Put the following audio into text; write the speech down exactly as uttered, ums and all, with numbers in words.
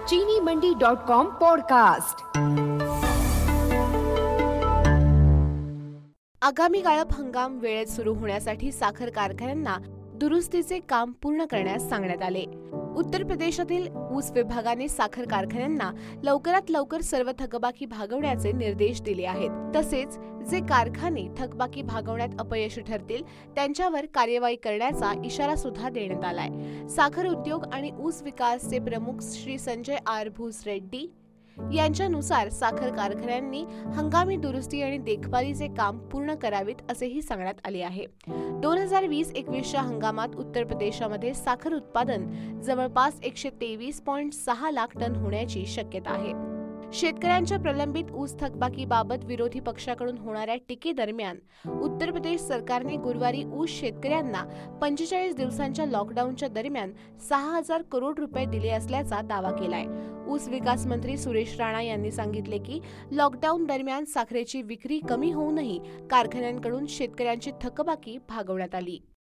चीनी मंडी dot com podcast. आगामी गाळप हंगाम वेळेत सुरू होण्यासाठी साखर कारखान्यांना दुरुस्तीचे काम पूर्ण करण्यास सांगण्यात आले। उत्तर प्रदेशातील ऊस विभागाने साखर कारखान्यांना लवकरात लवकर सर्व थकबाकी भागवण्याचे निर्देश दिले आहेत। तसेच जे कारखाने थकबाकी भागवण्यात अपयशी ठरतील त्यांच्यावर कार्यवाही करण्याचा इशारा सुद्धा देण्यात आलाय। साखर उद्योग आणि ऊस विकासचे प्रमुख श्री संजय आर भूस रेड्डी यांच्यानुसार साखर कारखान्यांनी हंगामी दुरुस्ती आणि देखभालीचे काम पूर्ण करावीत असेही सांगण्यात आले आहे। दोन हजार वीस एकवीसच्या हंगामात उत्तर प्रदेशामध्ये साखर उत्पादन जवळपास एकशे तेवीस पॉईंट सहा लाख टन होण्याची शक्यता आहे। शेतकऱ्यांच्या प्रलंबित ऊस थकबाकीबाबत विरोधी पक्षाकडून होणाऱ्या टीकेदरम्यान उत्तर प्रदेश सरकारने गुरुवारी ऊस शेतकऱ्यांना पंचेचाळीस दिवसांच्या लॉकडाऊनच्या दरम्यान सहा हजार करोड रुपये दिले असल्याचा दावा केलाय। ऊस विकास मंत्री सुरेश राणा यांनी सांगितले की लॉकडाऊन दरम्यान साखरेची विक्री कमी होऊनही कारखान्यांकडून शेतकऱ्यांची थकबाकी भागवण्यात आली।